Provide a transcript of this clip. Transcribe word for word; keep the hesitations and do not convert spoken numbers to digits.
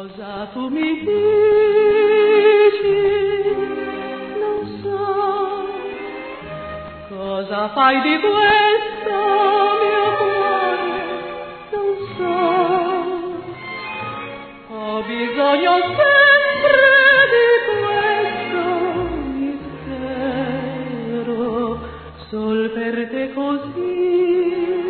Cosa tu mi dici? Non so. Cosa fai di questo mio cuore? Non so. Ho bisogno sempre di questo mistero, sol per te così